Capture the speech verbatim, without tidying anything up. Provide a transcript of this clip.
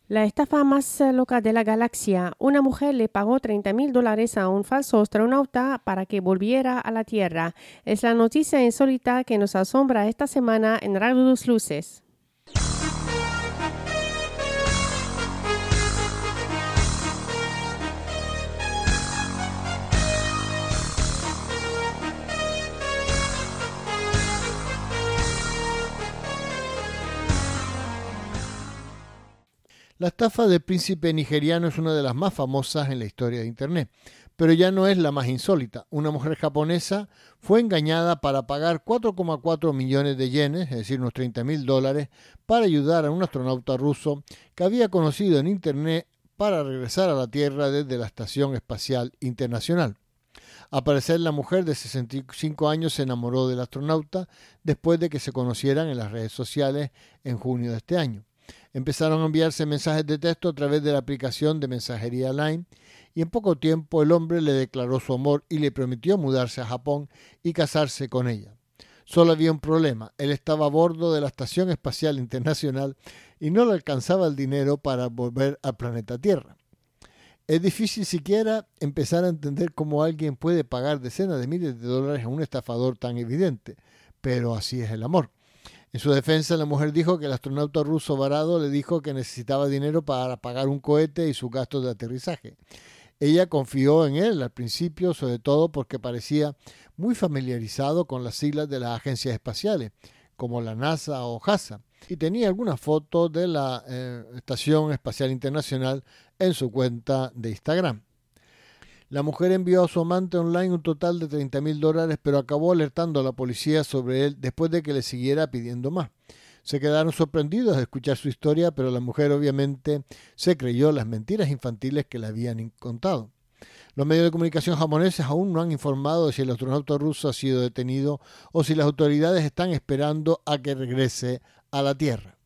La estafa más eh, loca de la galaxia. Una mujer le pagó treinta mil dólares a un falso astronauta para que volviera a la Tierra. Es la noticia insólita que nos asombra esta semana en Radio Dos Luces. La estafa del príncipe nigeriano es una de las más famosas en la historia de Internet, pero ya no es la más insólita. Una mujer japonesa fue engañada para pagar cuatro coma cuatro millones de yenes, es decir, unos treinta mil dólares, para ayudar a un astronauta ruso que había conocido en Internet para regresar a la Tierra desde la Estación Espacial Internacional. Al parecer, la mujer de sesenta y cinco años se enamoró del astronauta después de que se conocieran en las redes sociales en junio de este año. Empezaron a enviarse mensajes de texto a través de la aplicación de mensajería Line y en poco tiempo el hombre le declaró su amor y le prometió mudarse a Japón y casarse con ella. Solo había un problema: él estaba a bordo de la Estación Espacial Internacional y no le alcanzaba el dinero para volver al planeta Tierra. Es difícil siquiera empezar a entender cómo alguien puede pagar decenas de miles de dólares a un estafador tan evidente, pero así es el amor. En su defensa, la mujer dijo que el astronauta ruso varado le dijo que necesitaba dinero para pagar un cohete y sus gastos de aterrizaje. Ella confió en él al principio, sobre todo porque parecía muy familiarizado con las siglas de las agencias espaciales, como la NASA o JAXA, y tenía algunas fotos de la eh, Estación Espacial Internacional en su cuenta de Instagram. La mujer envió a su amante online un total de treinta mil dólares, pero acabó alertando a la policía sobre él después de que le siguiera pidiendo más. Se quedaron sorprendidos de escuchar su historia, pero la mujer obviamente se creyó las mentiras infantiles que le habían contado. Los medios de comunicación japoneses aún no han informado de si el astronauta ruso ha sido detenido o si las autoridades están esperando a que regrese a la Tierra.